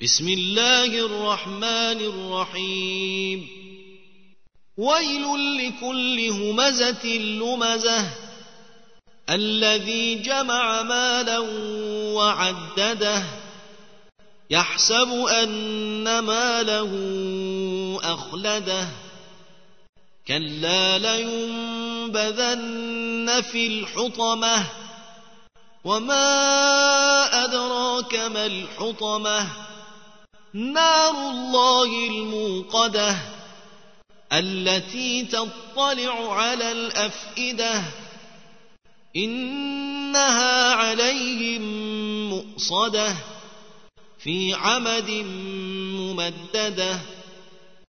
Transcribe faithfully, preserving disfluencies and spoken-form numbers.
بسم الله الرحمن الرحيم ويل لكل همزة لمزة الذي جمع مالا وعدده يحسب أن ماله أخلده كلا لينبذن في الحطمة وما أدراك ما الحطمة نار الله الموقدة التي تطلع على الأفئدة إنها عليهم مؤصدة في عمد ممددة